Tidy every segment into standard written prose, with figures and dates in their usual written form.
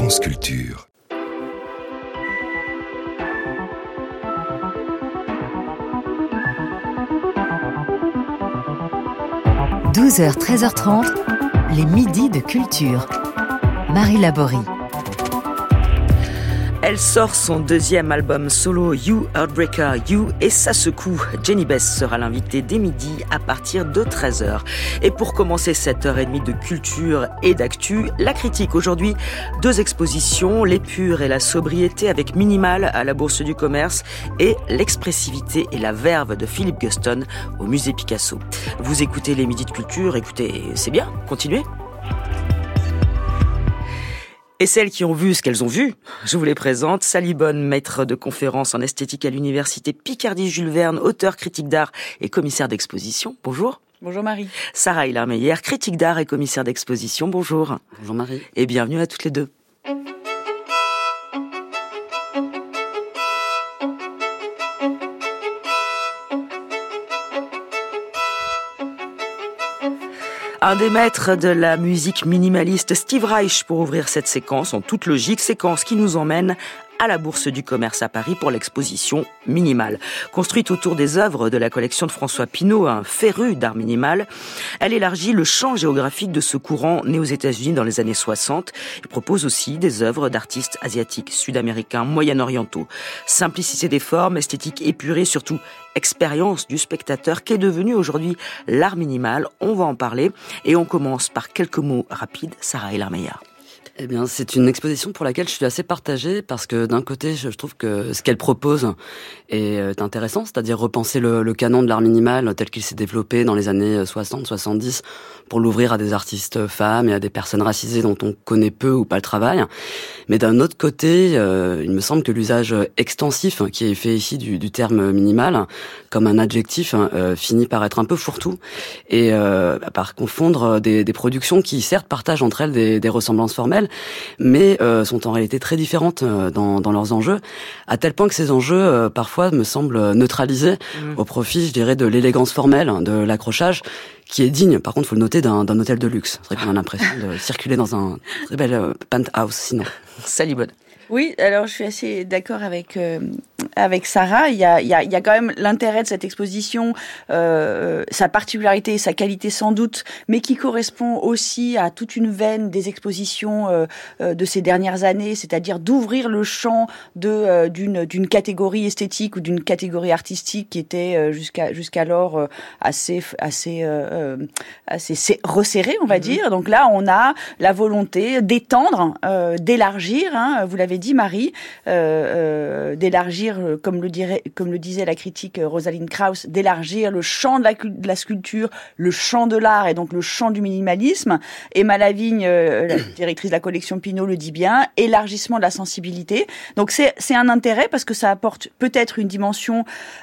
France Culture. 12h, 13h30, les midis de culture. Marie Laborie. Elle sort son deuxième album solo You Heartbreaker You et ça secoue. Jenny Bess sera l'invitée dès midi à partir de 13h. Et pour commencer cette heure et demie de culture et d'actu, la critique aujourd'hui, 2 expositions, l'épure et la sobriété avec Minimal à la Bourse du Commerce et l'expressivité et la verve de Philippe Guston au Musée Picasso. Vous écoutez les midis de culture, écoutez, c'est bien, continuez. Et celles qui ont vu ce qu'elles ont vu, je vous les présente. Sally Bonne, maître de conférences en esthétique à l'université Picardie-Jules Verne, auteur, critique d'art et commissaire d'exposition. Bonjour. Bonjour Marie. Sarah Hilaire-Meyer, critique d'art et commissaire d'exposition. Bonjour. Bonjour Marie. Et bienvenue à toutes les deux. Un des maîtres de la musique minimaliste, Steve Reich, pour ouvrir cette séquence en toute logique, séquence qui nous emmène à la Bourse du Commerce à Paris pour l'exposition Minimal. Construite autour des œuvres de la collection de François Pinault, un féru d'art minimal, elle élargit le champ géographique de ce courant né aux États-Unis dans les années 60 et propose aussi des œuvres d'artistes asiatiques, sud-américains, moyen-orientaux. Simplicité des formes, esthétique épurée, surtout expérience du spectateur qu'est devenu aujourd'hui l'art minimal. On va en parler et on commence par quelques mots rapides. Sarah Hilaire-Meyer. Eh bien, c'est une exposition pour laquelle je suis assez partagée parce que d'un côté, je trouve que ce qu'elle propose est intéressant, c'est-à-dire repenser le canon de l'art minimal tel qu'il s'est développé dans les années 60-70 pour l'ouvrir à des artistes femmes et à des personnes racisées dont on connaît peu ou pas le travail. Mais d'un autre côté, il me semble que l'usage extensif qui est fait ici du terme minimal comme un adjectif finit par être un peu fourre-tout et par confondre des productions qui certes partagent entre elles des ressemblances formelles, mais sont en réalité très différentes dans leurs enjeux, à tel point que ces enjeux parfois me semblent neutralisés au profit, je dirais, de l'élégance formelle, de l'accrochage, qui est digne, par contre, faut le noter, d'un hôtel de luxe. C'est vrai qu'on a l'impression de circuler dans un très bel penthouse, sinon. Sally Bonne. Oui, alors je suis assez d'accord avec Sarah. Il y a quand même l'intérêt de cette exposition, sa particularité et sa qualité sans doute, mais qui correspond aussi à toute une veine des expositions de ces dernières années, c'est-à-dire d'ouvrir le champ d'une catégorie esthétique ou d'une catégorie artistique qui était jusqu'alors assez resserrée, on va dire. Donc là, on a la volonté d'étendre, d'élargir. Vous l'avez dit Marie, d'élargir, comme le disait la critique Rosalind Krauss, d'élargir le champ de la sculpture, le champ de l'art et donc le champ du minimalisme. Emma Lavigne, la directrice de la collection Pinault, le dit bien, élargissement de la sensibilité. Donc c'est un intérêt parce que ça apporte peut-être une dimension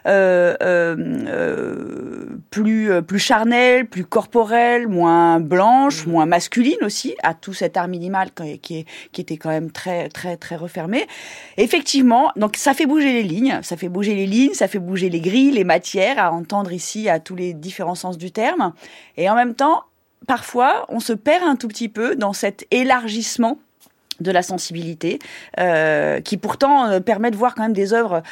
plus charnelle, plus corporelle, moins blanche, moins masculine aussi à tout cet art minimal qui était quand même très très très refermé. Effectivement, donc ça fait bouger les lignes, ça fait bouger les grilles, les matières, à entendre ici à tous les différents sens du terme. Et en même temps, parfois, on se perd un tout petit peu dans cet élargissement de la sensibilité, qui pourtant permet de voir quand même des œuvres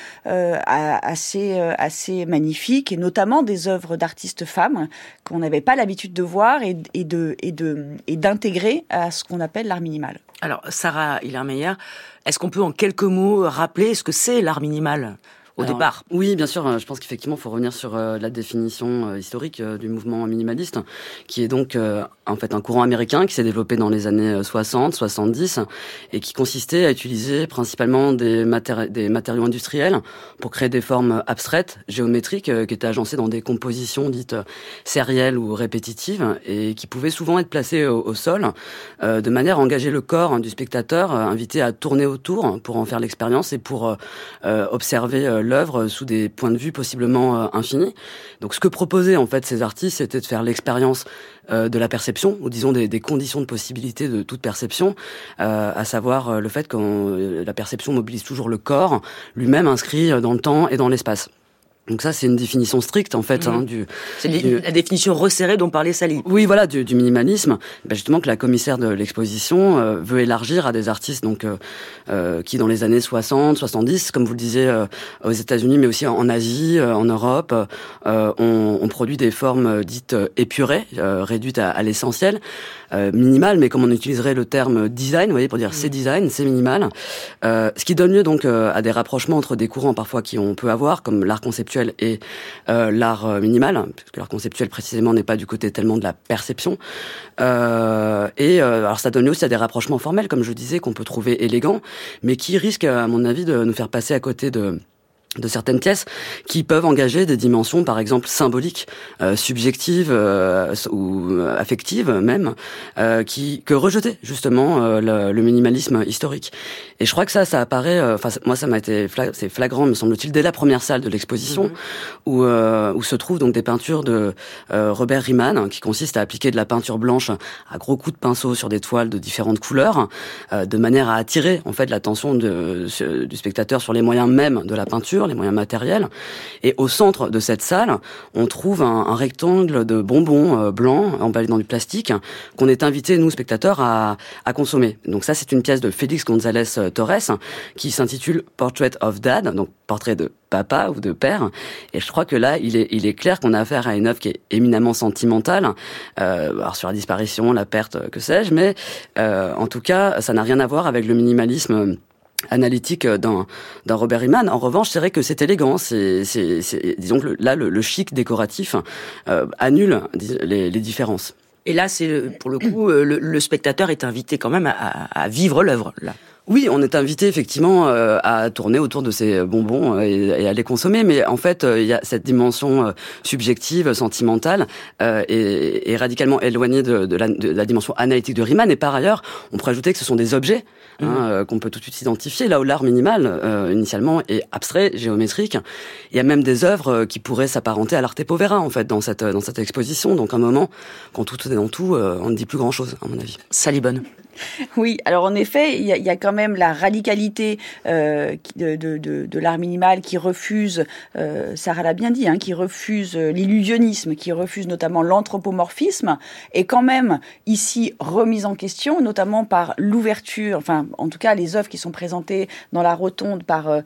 assez magnifiques, et notamment des œuvres d'artistes femmes qu'on n'avait pas l'habitude de voir et d'intégrer à ce qu'on appelle l'art minimal. Alors, Sarah Hilaire-Meyer, est-ce qu'on peut en quelques mots rappeler ce que c'est l'art minimal au départ? Oui, bien sûr. Je pense qu'effectivement, il faut revenir sur la définition historique du mouvement minimaliste, qui est donc en fait un courant américain qui s'est développé dans les années 60, 70 et qui consistait à utiliser principalement des matériaux industriels pour créer des formes abstraites, géométriques, qui étaient agencées dans des compositions dites sérielles ou répétitives et qui pouvaient souvent être placées au sol de manière à engager le corps du spectateur, invité à tourner autour pour en faire l'expérience et pour observer l'œuvre sous des points de vue possiblement infinis. Donc ce que proposaient en fait ces artistes, c'était de faire l'expérience de la perception, ou disons des conditions de possibilité de toute perception, à savoir le fait que la perception mobilise toujours le corps, lui-même inscrit dans le temps et dans l'espace. Donc ça, c'est une définition stricte, en fait. C'est la définition resserrée dont parlait Sally. Oui, voilà, du minimalisme. Justement, que la commissaire de l'exposition veut élargir à des artistes donc qui, dans les années 60, 70, comme vous le disiez, aux États-Unis, mais aussi en Asie, en Europe, on produit des formes dites épurées, réduites à l'essentiel, minimal, mais comme on utiliserait le terme design, vous voyez, pour dire c'est design, c'est minimal. Ce qui donne lieu donc à des rapprochements entre des courants parfois on peut avoir, comme l'art conceptuel et l'art minimal, puisque l'art conceptuel précisément n'est pas du côté tellement de la perception. Alors ça donne lieu aussi à des rapprochements formels, comme je disais, qu'on peut trouver élégants, mais qui risquent, à mon avis, de nous faire passer à côté de certaines pièces qui peuvent engager des dimensions, par exemple, symboliques, subjectives ou affectives même, que rejetait justement le minimalisme historique. Et je crois que ça apparaît, moi ça m'a été c'est flagrant, me semble-t-il, dès la première salle de l'exposition, où se trouvent donc des peintures de Robert Riemann, qui consiste à appliquer de la peinture blanche à gros coups de pinceau sur des toiles de différentes couleurs, de manière à attirer en fait l'attention du spectateur sur les moyens mêmes de la peinture, les moyens matériels. Et au centre de cette salle, on trouve un rectangle de bonbons blancs emballés dans du plastique qu'on est invité, nous, spectateurs, à consommer. Donc ça, c'est une pièce de Félix González Torres qui s'intitule Portrait of Dad, donc portrait de papa ou de père. Et je crois que là, il est clair qu'on a affaire à une œuvre qui est éminemment sentimentale, alors sur la disparition, la perte, que sais-je, mais en tout cas, ça n'a rien à voir avec le minimalisme analytique d'un Robert Riemann. En revanche, c'est vrai que c'est élégant. Disons que le chic décoratif annule les différences. Et là, pour le coup, le spectateur est invité quand même à vivre l'œuvre, là. Oui, on est invité effectivement à tourner autour de ces bonbons et à les consommer, mais en fait, il y a cette dimension subjective, sentimentale, et radicalement éloignée de la dimension analytique de Riemann. Et par ailleurs, on pourrait ajouter que ce sont des objets qu'on peut tout de suite identifier, là où l'art minimal, initialement, est abstrait, géométrique. Il y a même des œuvres qui pourraient s'apparenter à l'arte povera, en fait, dans cette exposition. Donc, un moment, quand tout est dans tout, on ne dit plus grand-chose, à mon avis. Sally Bonne. Oui, alors en effet, il y a quand même la radicalité de l'art minimal qui refuse, Sarah l'a bien dit, qui refuse l'illusionnisme, qui refuse notamment l'anthropomorphisme, et quand même ici remise en question, notamment par l'ouverture, enfin en tout cas les œuvres qui sont présentées dans la rotonde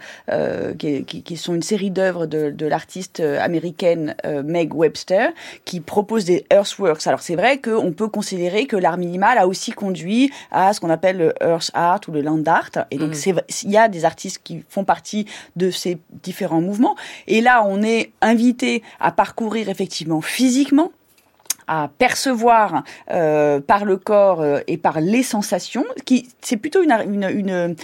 qui sont une série d'œuvres de l'artiste américaine Meg Webster, qui propose des Earthworks. Alors c'est vrai qu'on peut considérer que l'art minimal a aussi conduit à ce qu'on appelle le Earth Art ou le Land Art. Et donc, il y a des artistes qui font partie de ces différents mouvements. Et là, on est invité à parcourir effectivement physiquement, à percevoir par le corps et par les sensations, c'est plutôt une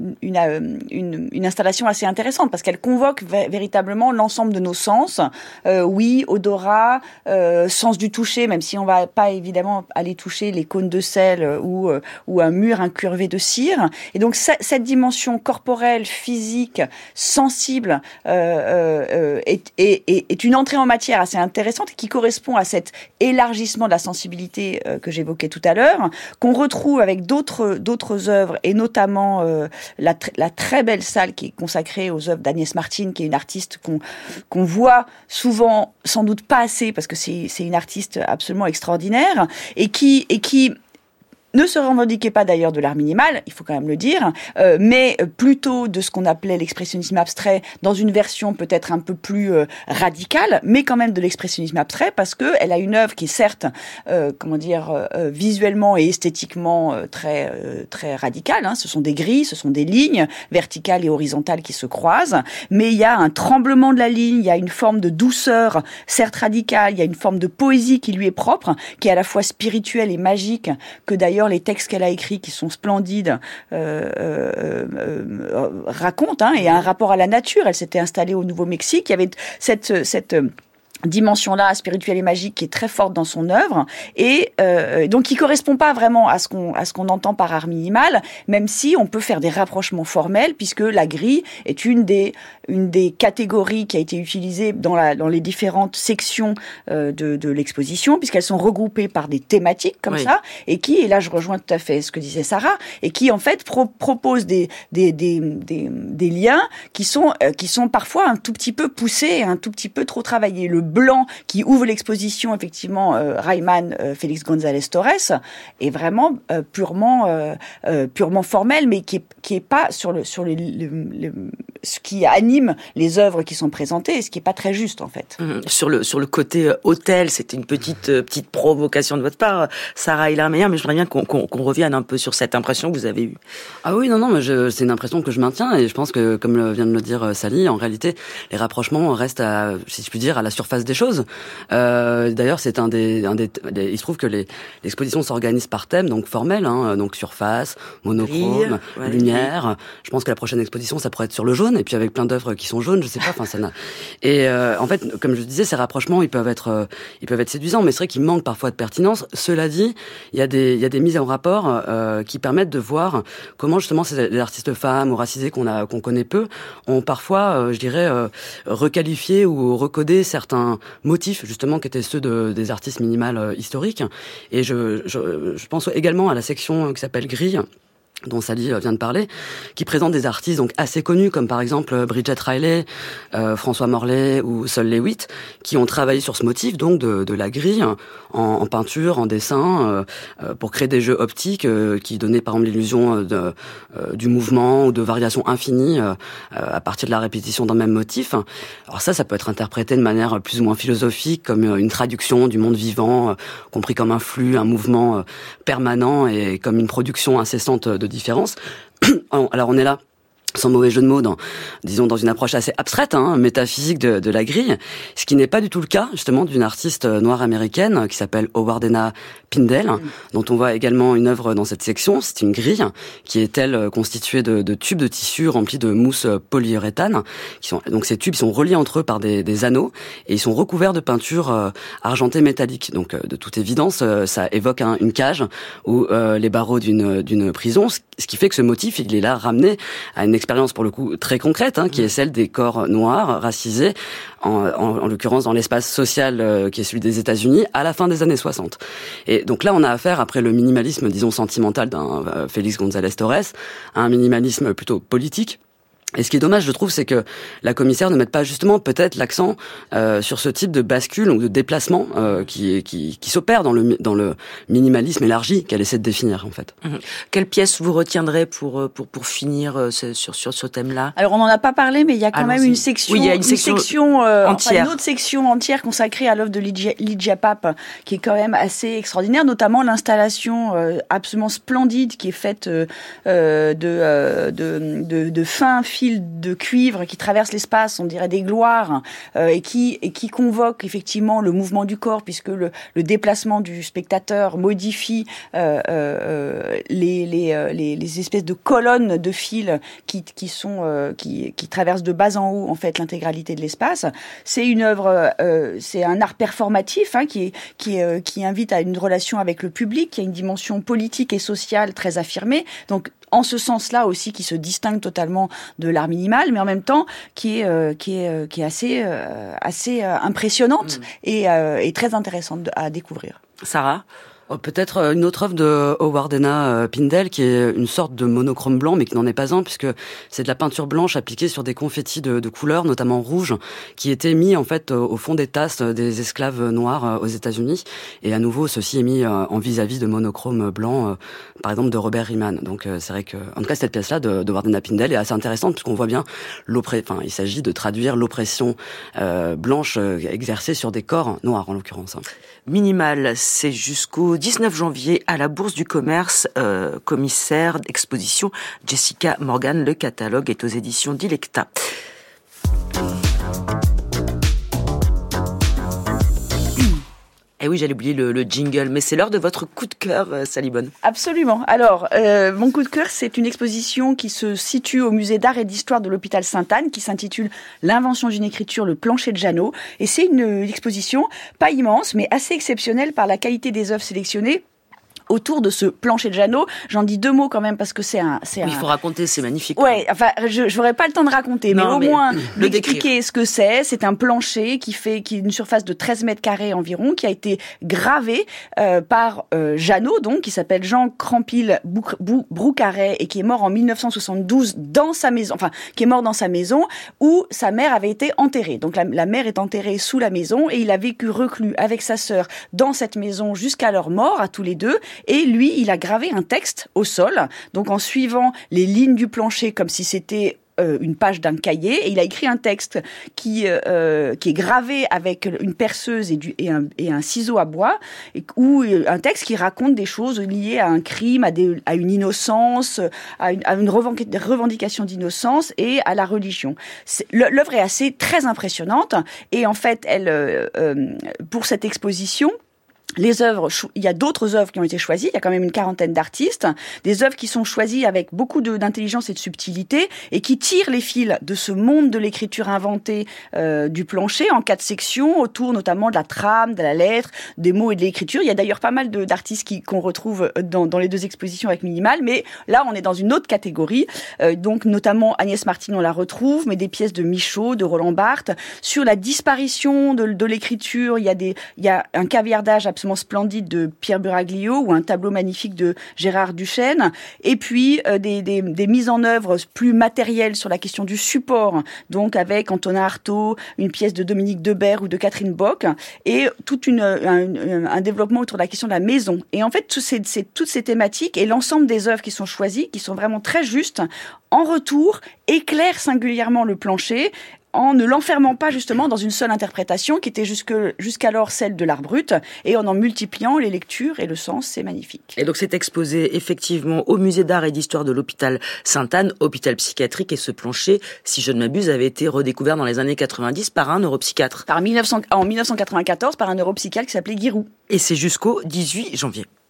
installation assez intéressante parce qu'elle convoque véritablement l'ensemble de nos sens, oui, odorat, sens du toucher, même si on va pas évidemment aller toucher les cônes de sel ou un mur incurvé de cire. Et donc cette dimension corporelle, physique, sensible est une entrée en matière assez intéressante qui correspond à cet élargissement de la sensibilité que j'évoquais tout à l'heure, qu'on retrouve avec d'autres œuvres, et notamment la très belle salle qui est consacrée aux œuvres d'Agnès Martin, qui est une artiste qu'on voit souvent, sans doute pas assez, parce que c'est une artiste absolument extraordinaire, et qui ne se revendiquait pas d'ailleurs de l'art minimal, il faut quand même le dire, mais plutôt de ce qu'on appelait l'expressionnisme abstrait, dans une version peut-être un peu plus radicale, mais quand même de l'expressionnisme abstrait, parce que elle a une œuvre qui est certes, visuellement et esthétiquement très radicale. Ce sont des grilles, ce sont des lignes verticales et horizontales qui se croisent, mais il y a un tremblement de la ligne, il y a une forme de douceur, certes radicale, il y a une forme de poésie qui lui est propre, qui est à la fois spirituelle et magique, que d'ailleurs les textes qu'elle a écrits, qui sont splendides, racontent, et un rapport à la nature. Elle s'était installée au Nouveau-Mexique. Il y avait cette dimension-là spirituelle et magique qui est très forte dans son œuvre et donc qui correspond pas vraiment à ce qu'on entend par art minimal, même si on peut faire des rapprochements formels puisque la grille est une des catégories qui a été utilisée dans les différentes sections de l'exposition, puisqu'elles sont regroupées par des thématiques comme ça et là je rejoins tout à fait ce que disait Sarah, et qui en fait propose des liens qui sont parfois un tout petit peu poussés et un tout petit peu trop travaillés. Le blanc qui ouvre l'exposition, effectivement, Rayman Félix González Torres, est vraiment purement formel, mais qui est pas sur ce qui anime les œuvres qui sont présentées, et ce qui est pas très juste en fait. Sur le côté hôtel, c'était une petite provocation de votre part, Sarah Hillermeyer, mais je voudrais bien qu'on revienne un peu sur cette impression que vous avez eue. Ah oui, non, mais c'est une impression que je maintiens, et je pense que, comme vient de le dire Sally, en réalité, les rapprochements restent si je puis dire, à la surface des choses. D'ailleurs, c'est il se trouve que l'exposition s'organise par thème, donc formel, donc surface, monochrome, lumière. Je pense que la prochaine exposition, ça pourrait être sur le jaune, et puis avec plein d'œuvres qui sont jaunes, je sais pas, enfin ça n'a. Et en fait, comme je disais, ces rapprochements, ils peuvent être séduisants, mais c'est vrai qu'ils manquent parfois de pertinence. Cela dit, il y a des mises en rapport qui permettent de voir comment justement les artistes femmes ou racisées qu'on connaît peu ont parfois, je dirais, requalifié ou recodé certains motifs justement qui étaient ceux des artistes minimales historiques. Et je pense également à la section qui s'appelle Grille, dont Sally vient de parler, qui présente des artistes donc assez connus, comme par exemple Bridget Riley, François Morlaix ou Sol Lewitt, qui ont travaillé sur ce motif donc de la grille en peinture, en dessin, pour créer des jeux optiques qui donnaient par exemple l'illusion du mouvement ou de variations infinies à partir de la répétition d'un même motif. Alors ça peut être interprété de manière plus ou moins philosophique, comme une traduction du monde vivant, compris comme un flux, un mouvement permanent et comme une production incessante de différence. Alors on est là, sans mauvais jeu de mots, dans une approche assez abstraite, métaphysique de la grille, ce qui n'est pas du tout le cas, justement, d'une artiste noire américaine qui s'appelle Howardena Pindell, dont on voit également une œuvre dans cette section. C'est une grille qui est, elle, constituée de tubes de tissu remplis de mousse polyuréthane. Donc ces tubes, ils sont reliés entre eux par des anneaux, et ils sont recouverts de peinture argentée métallique. Donc, de toute évidence, ça évoque une cage ou les barreaux d'une prison, ce qui fait que ce motif, il est là ramené à une expérience pour le coup très concrète, qui est celle des corps noirs, racisés, en l'occurrence dans l'espace social qui est celui des États-Unis à la fin des années 60. Et donc là, on a affaire, après le minimalisme, disons, sentimental d'un Félix González Torres, à un minimalisme plutôt politique. Et ce qui est dommage, je trouve, c'est que la commissaire ne mette pas justement peut-être l'accent sur ce type de bascule ou de déplacement qui s'opère dans le minimalisme élargi qu'elle essaie de définir en fait. Quelle pièce vous retiendrez pour finir sur ce thème-là? Alors on n'en a pas parlé, mais il y a quand même une section, une section entière, une autre section entière consacrée à l'œuvre de Lydia Pape, qui est quand même assez extraordinaire, notamment l'installation absolument splendide qui est faite de fins fils de cuivre qui traverse l'espace, on dirait des gloires, et qui convoque effectivement le mouvement du corps, puisque le déplacement du spectateur modifie les espèces de colonnes de fils qui traversent de bas en haut en fait l'intégralité de l'espace. C'est une œuvre, c'est un art performatif qui invite à une relation avec le public, qui a une dimension politique et sociale très affirmée. Donc en ce sens-là aussi, qui se distingue totalement de l'art minimal, mais en même temps qui est assez impressionnante et très intéressante à découvrir. Sarah? Peut-être une autre œuvre de Howardena Pindell qui est une sorte de monochrome blanc, mais qui n'en est pas un, puisque c'est de la peinture blanche appliquée sur des confettis de couleurs, notamment rouge, qui étaient mis en fait au fond des tasses des esclaves noirs aux États-Unis. Et à nouveau, ceci est mis en vis-à-vis de monochrome blanc, par exemple de Robert Riemann. Donc c'est vrai que, en tout cas, cette pièce-là de Howardena Pindell est assez intéressante, puisqu'on voit bien il s'agit de traduire l'oppression blanche exercée sur des corps noirs en l'occurrence. Minimal, c'est jusqu'au 19 janvier à la Bourse du Commerce, commissaire d'exposition Jessica Morgan. Le catalogue est aux éditions Dilecta. Eh oui, j'allais oublier le jingle, mais c'est l'heure de votre coup de cœur, Sally Bonne. Absolument. Alors, mon coup de cœur, c'est une exposition qui se situe au musée d'art et d'histoire de l'hôpital Sainte-Anne, qui s'intitule L'invention d'une écriture, le plancher de Janot. Et c'est une exposition pas immense, mais assez exceptionnelle par la qualité des œuvres sélectionnées autour de ce plancher de Janot. J'en dis 2 mots quand même parce que Il faut raconter, c'est magnifique. Ouais, enfin, je n'aurai pas le temps de raconter, mais au moins d'expliquer ce que c'est. C'est un plancher qui est une surface de 13 mètres carrés environ, qui a été gravé par Janot, donc, qui s'appelle Jean Crampil Broucaret et qui est mort en 1972 dans sa maison, où sa mère avait été enterrée. Donc la mère est enterrée sous la maison et il a vécu reclus avec sa sœur dans cette maison jusqu'à leur mort, à tous les deux. Et lui, il a gravé un texte au sol, donc en suivant les lignes du plancher comme si c'était une page d'un cahier, et il a écrit un texte qui est gravé avec une perceuse et un ciseau à bois, ou un texte qui raconte des choses liées à un crime, à une innocence, à une revendication d'innocence et à la religion. L'œuvre est très impressionnante, et en fait, pour cette exposition, les œuvres, il y a d'autres œuvres qui ont été choisies, il y a quand même une 40aine d'artistes, des œuvres qui sont choisies avec beaucoup d'intelligence et de subtilité et qui tirent les fils de ce monde de l'écriture inventée du plancher en 4 sections, autour notamment de la trame, de la lettre, des mots et de l'écriture. Il y a d'ailleurs pas mal d'artistes qu'on retrouve dans les 2 expositions avec Minimal, mais là on est dans une autre catégorie, donc notamment Agnès Martin on la retrouve, mais des pièces de Michaud, de Roland Barthes. Sur la disparition de l'écriture, il y a un caviardage absolument splendide de Pierre Buraglio ou un tableau magnifique de Gérard Duchesne, et puis des mises en œuvre plus matérielles sur la question du support, donc avec Antonin Artaud, une pièce de Dominique Debert ou de Catherine Bock, et tout un développement autour de la question de la maison. Et en fait, toutes ces thématiques et l'ensemble des œuvres qui sont choisies, qui sont vraiment très justes, en retour, éclairent singulièrement le plancher, en ne l'enfermant pas justement dans une seule interprétation qui était jusqu'alors celle de l'art brut, et en multipliant les lectures et le sens. C'est magnifique. Et donc c'est exposé effectivement au musée d'art et d'histoire de l'hôpital Sainte-Anne, hôpital psychiatrique, et ce plancher, si je ne m'abuse, avait été redécouvert dans les années 90 par un neuropsychiatre. En 1994 par un neuropsychiatre qui s'appelait Guy Roux. Et c'est jusqu'au 18 janvier.